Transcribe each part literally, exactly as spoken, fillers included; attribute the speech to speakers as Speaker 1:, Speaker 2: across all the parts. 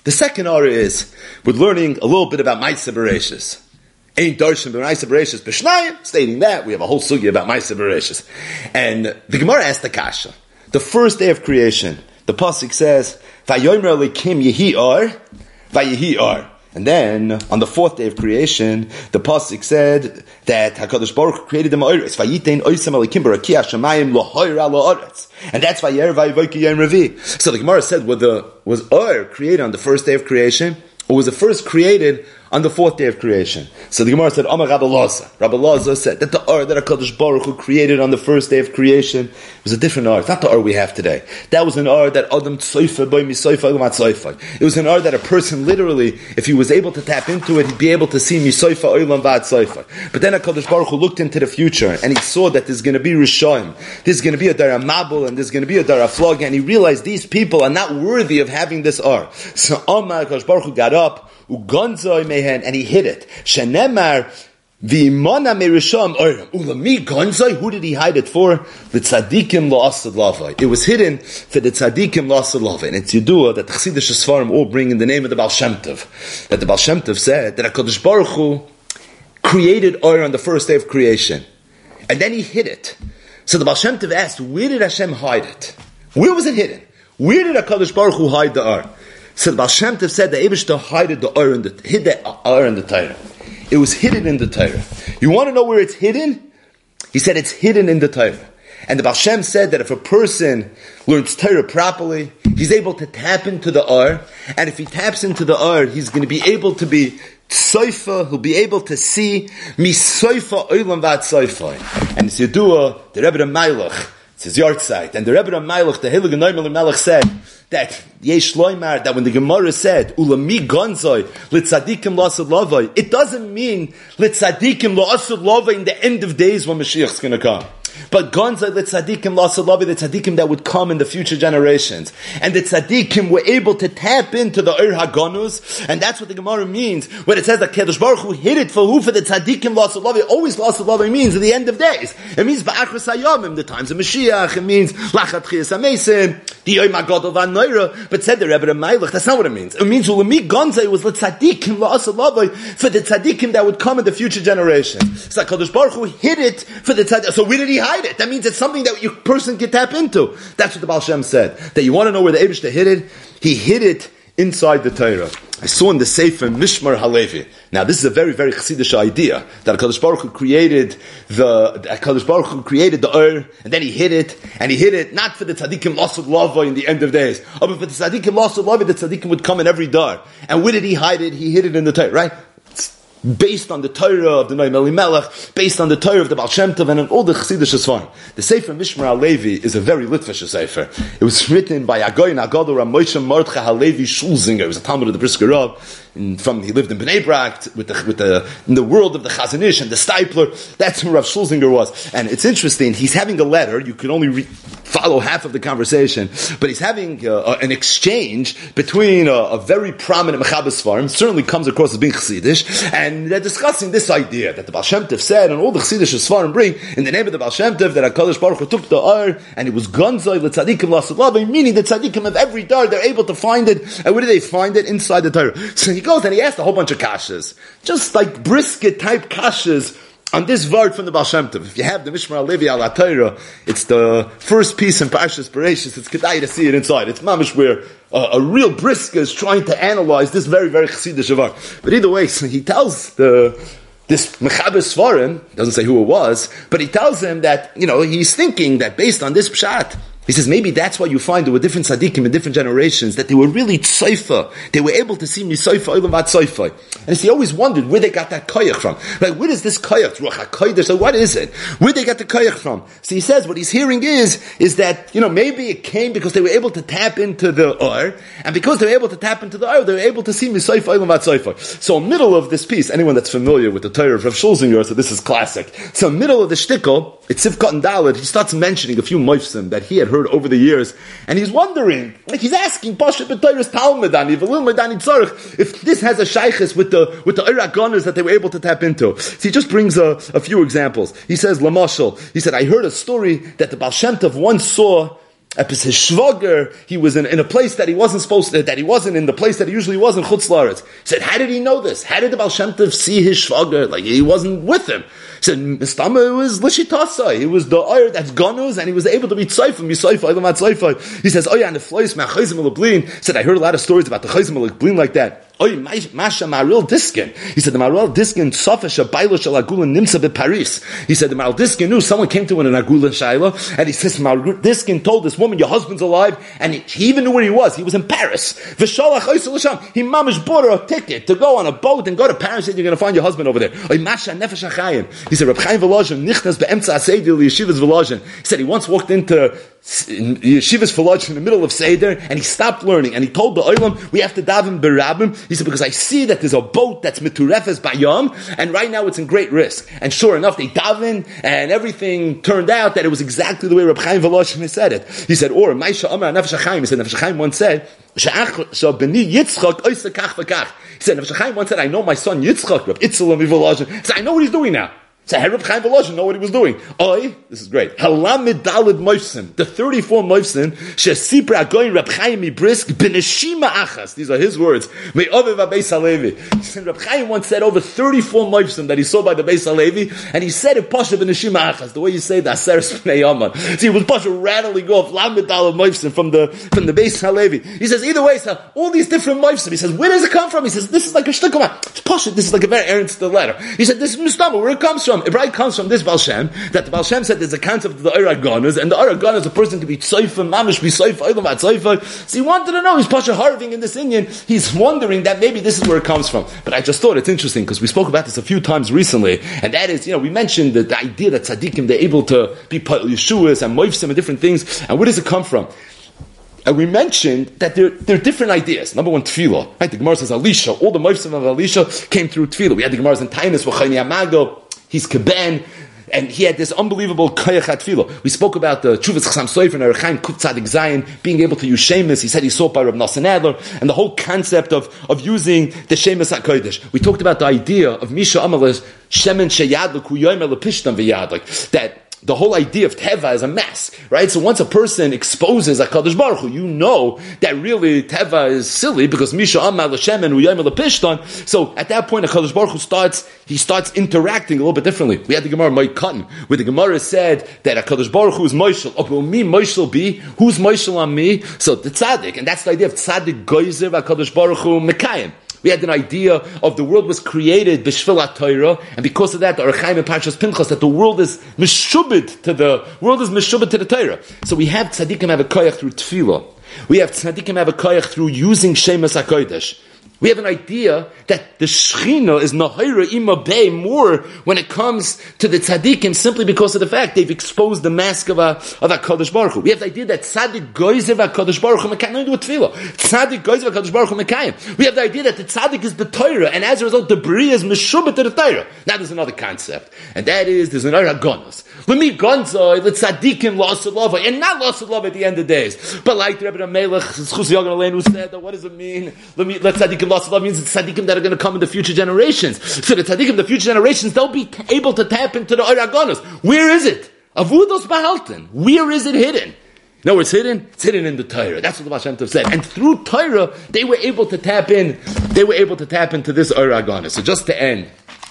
Speaker 1: The second R is, we're learning a little bit about Ma'aseh Bereishis. Ain't darshan b'Ma'aseh Bereishis b'shnayim, stating that, we have a whole sugya about Ma'aseh Bereishis. And the Gemara asked the kasha. The first day of creation, the pasuk says, Vayomer Elokim yehi or, vayehi or. And then, on the fourth day of creation, the pasuk said that HaKadosh Baruch Hu created the ma'oretz. Vayitein oisem Elokim b'rakiyah shamayim lohoira lo'oretz. And that's Vayer Vayivoki Yom Revi. So the Gemara said, was the, was Or created on the first day of creation, or was it first created on the fourth day of creation? So the Gemara said, Amar Rabbi Laza. Rabbi Laza said that the Or that HaKadosh Baruch Hu created on the first day of creation was a different Or. It's not the Or we have today. That was an Or that Adam Tzoifa Boy Misoifa Umat Tzoifa. It was an Or that a person literally, if he was able to tap into it, he'd be able to see Misoifa Oilam Vat Tzoifa. But then HaKadosh Baruch Hu looked into the future and he saw that there's going to be Rishayim, there's going to be a Dara Mabul, and there's going to be a Dara Flog, and he realized these people are not worthy of having this Or. So Amar HaKadosh Baruch Hu got up, Ugonzoi mehen, and he hid it. Shenemar v'imona merisham oiram. Ulami gonzoi, who did he hide it for? The tzadikim la'asad lavai. It was hidden for the tzadikim la'asad lavai. And it's Yidua that the Chassidish Sfarim all bring in the name of the Baal Shem Tov. That the Baal Shem Tov said that HaKadosh Baruch Hu created Or on the first day of creation. And then he hid it. So the Baal Shem Tov asked, where did Hashem hide it? Where was it hidden? Where did HaKadosh Baruch Hu hide the Or? So the Baal Shem Tov said the Eibishter hid the Or in the hid the Or in the Torah. It was hidden in the Torah. You want to know where it's hidden? He said it's hidden in the Torah. And the Baal Shem said that if a person learns Torah properly, he's able to tap into the Or, and if he taps into the Or, he's going to be able to be Tzoifa, he'll be able to see Misoifa Oilam Vat Tzoifa. And it's Yedua, the Rebbe Ramaylich, it's his yard site, and the Rebbe Ramaylich, the Heilige Noimel Melech said, that Yesh Loimar, that when the Gemara said Ulami Gonzoi Litzadikim La'asad Lavai, it doesn't mean Litzadikim La'asad Lavai in the end of days when Mashiach's going to come. But Gonzai Litzadikim La'asad Lavai, the tzadikim that would come in the future generations, and the tzadikim were able to tap into the Ur Hagonus, and that's what the Gemara means when it says that Kadosh Baruch Hu hid it for who, for the tzadikim La'asad Lavai. Always La'asad Lavai means at the end of days. It means Ba'achris Hayomim, the times of Mashiach. It means Lachat Chiyas HaMesim, the Yom HaGadol V'Anoira. But said the Rebbe Ramaylich, that's not what it means. It means Ulami Gonzai was Litzadikim La'asad Lavai, for the tzadikim that would come in the future generations. So Kadosh Baruch Hu hid it for the tzadikim. So where did he hide it? That means it's something that your person can tap into. That's what the Baal Shem said. That you want to know where the Eibishter hid it? He hid it inside the Torah. I saw in the Sefer Mishmar Halevi. Now this is a very, very Chassidish idea that HaKadosh Baruch Hu created the HaKadosh Baruch Hu created the Ur, and then he hid it, and he hid it not for the tzadikim La'asad Lavai in the end of days, but for the tzadikim La'asad Lavai, the tzadikim would come in every dar. And where did he hide it? He hid it in the Torah, right? Based on the Torah of the Noam Elimelech, based on the Torah of the Baal Shem Tov, and on all the Chassidish Sfarim. The Sefer Mishmar Halevi is a very Litvish Sefer. It was written by Agoyin Agadol Rav Moshe Mordechai Halevi Schulzinger. He was a Talmud of the Brisker Rav. In, from he lived in Bnei Brak with the with the in the world of the Chazon Ish and the Stipler. That's who Rav Schulzinger was. And it's interesting. He's having a letter. You can only re- follow half of the conversation, but he's having uh, an exchange between a, a very prominent Mechaber Sfarim, certainly comes across as being Chassidish, and they're discussing this idea that the Baal Shem Tov said, and all the Chassidish Sfarim bring in the name of the Baal Shem Tov, that HaKadosh Baruch Hu took the Ar and it was Gonzai l'tzadikim La'asad Lavai, meaning the tzadikim of every dar they're able to find it. And where do they find it? Inside the Torah. So he goes and he asks a whole bunch of kashas, just like brisket type kashas on this word from the Baal Shem Tov. If you have the Mishmar Halevi al HaTorah, it's the first piece in Parshas Bereishis. It's kedai to see it inside. It's mamish where uh, a real brisker is trying to analyze this very, very chassidish avar. But either way, so he tells the this Mechaber Sfarim, doesn't say who it was, but he tells him that, you know, he's thinking that based on this pshat, he says maybe that's why you find there were different tzaddikim in different generations, that they were really tzayfa. They were able to see misayfa olam vat tzayfa. And he always wondered where they got that koyach from. Like, where is this koyach? Ruach HaKodesh, so what is it? Where they got the koyach from? So he says what he's hearing is, is that, you know, maybe it came because they were able to tap into the Or, and because they were able to tap into the Or, they were able to see misayfa olam vat tzayfa. So middle of this piece, anyone that's familiar with the Torah of Rav Schulzinger, so this is classic. So middle of the shtickle, it's Sivkot and Dalet, he starts mentioning a few moifsim that he had heard over the years, and he's wondering, like he's asking Pasha B'Torah's Talmud Ani, V'Lil Medani Tzarech, if this has a shaykhis with the with the Iragonas that they were able to tap into. So he just brings a, a few examples. He says, Lamashal, he said, I heard a story that the Baal Shem Tov once saw Epis his shvager, he was in, in a place that he wasn't supposed to, that he wasn't in the place that he usually was in Chutz La'aretz. He said, how did he know this? How did the Baal Shem Tov see his shvager? Like, he wasn't with him. He said, Mistama, it was Lishitasa. It was the oil that's Ganuz, and he was able to be Tzayfa, Misayfa, Ilamat Tzayfa. He says, oh yeah, and the flois, Ma'chayzim al-Blin. He said, I heard a lot of stories about the Chayzim al-Blin like that. Oy, Masha Maril Diskin. He said, the Maril Diskin, Safesh Abaylo Shal Agula Nimsa be Paris. He said, the Maril Diskin knew someone came to him in an Agula Shaila, and he says, Maril Diskin told this woman, your husband's alive, and he, he even knew where he was. He was in Paris. V'shalach Oysel L'sham. He mamish bought her a ticket to go on a boat and go to Paris, and you're going to find your husband over there. Oy, Masha Nefesh HaChayim. He said, Reb Chaim Volozhin, Nichnas Be'emtza HaSeidir L'Yeshivas Volozhin. He said, he once walked into Yeshivas Volozhin in the middle of Seder, and he stopped learning, and he told the Olam, we have to daven berabim. He said, because I see that there's a boat that's miturefes bayam, and right now it's in great risk. And sure enough, they daven, and everything turned out that it was exactly the way Reb Chaim Volozhin said it. He said, or Maisha Amar Nefesh HaChaim. He said, Nefesh HaChaim once said, Beni Yitzchak oisa kach v'kach. He said, Nefesh HaChaim once said, I know my son Yitzchak, Reb Itzel and Volozhin. He said, I know what he's doing now. So Reb Chaim Volozhin know what he was doing. Oi, this is great. Halamid Dalid Moifsim, the thirty-four Moifsim, Shesipra Agoyin Reb Chaim Ibrisk Beneshima Achas. These are his words. Me Ovev HaBeis HaLevi. Reb Chaim once said over thirty-four Moifsim that he saw by the Beis HaLevi, and he said it Pasha Beneshima Achas, the way you say the Aseres Pnei Yaman. See, it was Pasha rattling off Halamid Dalid Moifsim from the from the Beis HaLevi. He says either way, so all these different Moifsim. He says, where does it come from? He says, this is like a shtukama. It's Pasha. This is like a very ernst letter. He said, this is Mustama, where it comes from. It right comes from this Baal Shem, that the Baal Shem said there's a concept of the Aragonas, and the Aragon is a person to be tzayfa, mamish be tzayfa, olam tzayfa. So he wanted to know, he's Pasha Harving in this Indian, he's wondering that maybe this is where it comes from. But I just thought it's interesting, because we spoke about this a few times recently, and that is, you know, we mentioned the, the idea that tzaddikim, they're able to be Yeshuas and moifsim and different things, and where does it come from? And we mentioned that there, there are different ideas. Number one, tefillah. Right? The Gemara says, Elisha, all the moifsim of Elisha came through tefillah. We had the Gemara's in Tainus, V'chayni Amago, he's Keben, and he had this unbelievable koyach tefillah. We spoke about the Chuvas Chasam Sofer and Erechaim Kuf Tzadik Zayin being able to use Shemus. He said he saw it by Reb Nosson Adler, and the whole concept of, of using the Shemus HaKodesh. We talked about the idea of Misha Amalas Shemen Sheyad L'Kuyoyim L'Pishtam V'Yad, like that. The whole idea of Teva is a mask, right? So once a person exposes HaKadosh Baruch Hu, you know that really Teva is silly because Misha Amal L'Shem and Uyayim L'Pishtan. So at that point, HaKadosh Baruch Hu starts, he starts interacting a little bit differently. We had the Gemara Ma'ik Cotton, where the Gemara said that HaKadosh Baruch Hu is Moshel. Oh, will me Moshel be? Who's Moshel on me? So the Tzaddik, and that's the idea of Tzaddik Goyzer HaKadosh Baruch Hu Mekayim. We had an idea of the world was created b'shvil Torah, and because of that, the Erechaim and Parshas Pinchas, that the world is meshubed to the world is meshubed to the Torah. So we have tzaddikim have a koyach through tefillah. We have tzaddikim have a koyach through using Shemus HaKodesh. We have an idea that the Shechina is Nahira Ima Bey more when it comes to the tzaddikim simply because of the fact they've exposed the mask of a, of a Kadosh Baruch Hu. We have the idea that tzaddik goyzer v'Kadosh Baruch Hu mekayim. Don't do a tefillah. Tzaddik goyzer v'Kadosh Baruch Hu mekayim. We have the idea that the tzaddik is the Torah, and as a result, the Bria is meshubet to the Torah. Now there's another concept, and that is there's an Aragonos. Let me gonzoi, let tzaddikim lost love, and not lost love at the end of days. But like the Rebbe Melech Chus Yogan Aleinu who said that, what does it mean? Let me let tzaddikim lost love means it's tzaddikim that are going to come in the future generations. So the tzaddikim, the future generations, they'll be able to tap into the Aragonos. Where is it? Avudos Bahalton. Where is it hidden? You know where it's hidden? It's hidden in the Torah. That's what the Baal Shem Tov said. And through Torah, they were able to tap in. They were able to tap into this Aragonos. So just to end,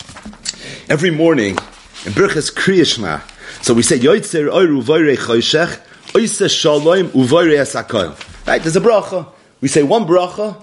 Speaker 1: every morning in Birchas Kriya Shema, so we say Yoitzer Oiru Voirei Choshech Oiseh Shalom Uvoirei Asakol. Right? There's a bracha. We say one bracha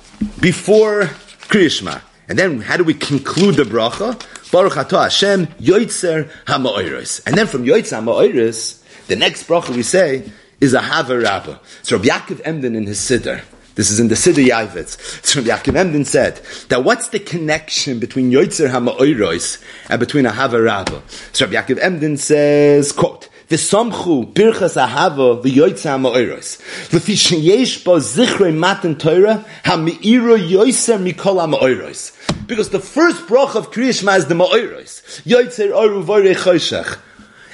Speaker 1: before Kriya Shema. And then how do we conclude the bracha? Baruch Atah Hashem Yoitzer HaMa'oros. And then from Yoitzer HaMa'oros, the next bracha we say is a Hava Rabbah. So Rabbi Yaakov Emden in his Siddur, this is in the Siddur Yavitz, so Rabbi Yaakov Emden said that what's the connection between Yoitzer HaMa'oros and between a Hava Rabbah? So Rabbi Yaakov Emden says, quote, V'samchu birchas ahava v'yoytza ha'ma'oros. L'fi sheyesh bo zichrei matan Torah ha'me'iro yoyser mikol ha'ma'oros. Because the first bracha of Kriya Shema is the ma'oros. Yoytzer oru v'orei choshech.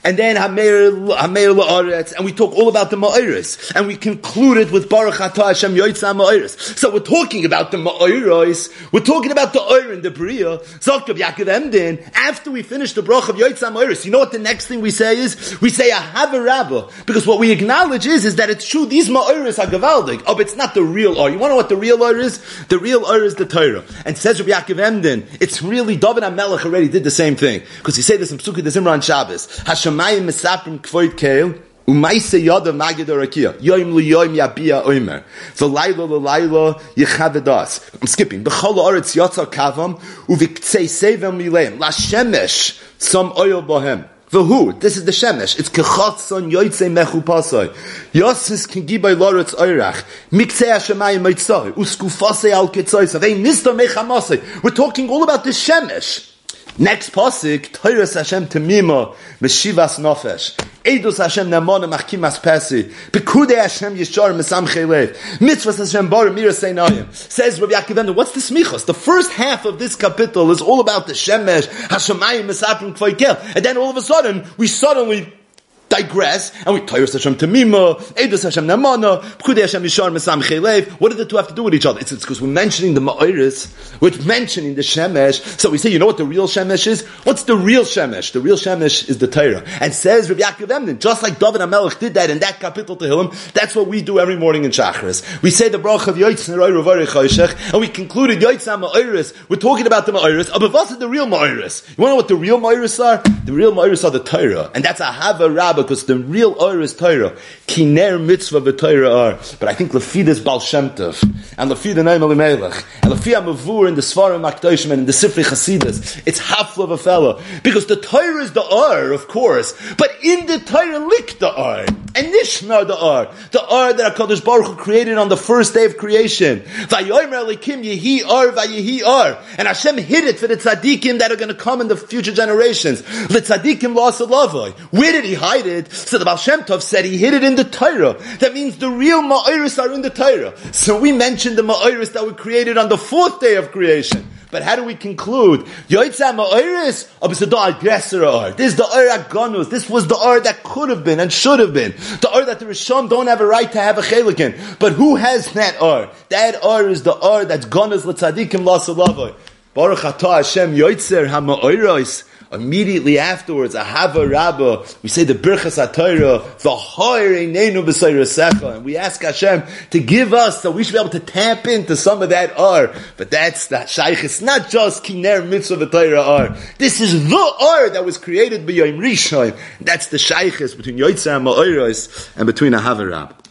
Speaker 1: and then Hameir Hameir La'aretz, and we talk all about the Ma'oris, and we concluded with Baruch Atah Hashem Yotzei Ma'oris. So we're talking about the Ma'oris, we're talking about the Oir and the Bria. Zok Reb Yaakov Emden, after we finish the Bracha of Yotzei Ma'oris, you know what the next thing we say is? We say Ahava Rabbah, because what we acknowledge is, is that it's true, these Ma'oris are Gavaldik. Oh, but it's not the real Oir. You want to know what the real Oir is? The real Oir is the Torah. And says Reb Yaakov Emden, it's really, David HaMelech already did the same thing. Because he said this in Psukei de Zimra on Shabbos. Hashemayim mesaprim kvoid keil, u'maise yada magid orakia. Yoim liyoim yabia oimer. V'layla l'layla yechavedas. I'm skipping. B'chol ha'aretz yotza kavam, u'viktzei sevem mileim. La shemesh, some oil bohem. V'hu, this is the shemesh. It's kechatson yoytzei mechupasai. Yosis can gibay loretz oirach. Miktzei hashemayim meitzai. Uskufasei al ketzoisav. Ein nisto mechamasai. We're talking all about this shemesh. Next pasuk, Toras Hashem Temima, Meshivas Nofesh. Eidos Hashem Namona Machkimas Pesi. Pekudei Hashem Yishar Mesamchei Lev. Mitzvahs Hashem Bar Mira Seinayim. Says Rabbi Yaakov Emden, what's the smichos? The first half of this capital is all about the Shemesh, Hashemayim, Mesaprim, Kvoy Kel. And then all of a sudden, we suddenly digress, and we Toras Hashem Temima, Eidos Hashem Namona, Pekudei Hashem Yishar Mesamchei Lev. What do the two have to do with each other? It's because we're mentioning the Ma'oris, we're mentioning the Shemesh. So we say, you know what the real Shemesh is? What's the real Shemesh? The real Shemesh is the Torah. And says Rabbi Yaakov Emden, just like David HaMelech did that in that capital Tehillim, that's what we do every morning in Shachris. We say the bracha of Yotzei Neroi Revarei Choshech, and we concluded Yotzei Ma'oris. We're talking about the Ma'oris. But what's the real Ma'oris? You want to know what the real Ma'oris are? The real Ma'oris are the Torah. And that's a Hava Rabbah, because the real Oir is Torah. Kiner mitzvah v'Torah are. But I think Lefidas Baal Shem Tov, and Lefida Noam Elimelech, and Lefia Mavur in the Svarim Makdoshim and in the Sifrei Chasidus, it's half of a fellow. Because the Torah is the Oir, of course, but in the Torah lik the Oir, and Nishmar the Oir, the Oir that HaKadosh Baruch Hu created on the first day of creation. Vayomer Elikim Yehi Oir Vayehi Oir. And Hashem hid it for the tzaddikim that are going to come in the future generations. The tzaddikim lost a lavoi. Where did he hide it? So the Baal Shem Tov said he hid it in the Torah. That means the real Ma'oris are in the Torah. So we mentioned the Ma'oris that were created on the fourth day of creation. But how do we conclude? Yotzei Ma'oris, or is the aggressor or? This is the Or Agonus. This was the Or that could have been and should have been. The Or that the Rishon don't have a right to have a chelik in. But who has that Or? That Or is the Or that's Gonus l'tzadikim l'asalav. Baruch atah Hashem Yotzei HaMa'oris. Immediately afterwards, Ahava Rabbah, we say the Birchas HaTorah, V'hoir eineinu b'soirasecha, and we ask Hashem to give us so we should be able to tap into some of that Or. But that's the Shaykh. It's not just Kiner Mitzvah V'Torah Or. This is the Or that was created by Yom Rishon. That's the Shaykh between Yotzei Ma'oros and between Ahava Rabbah.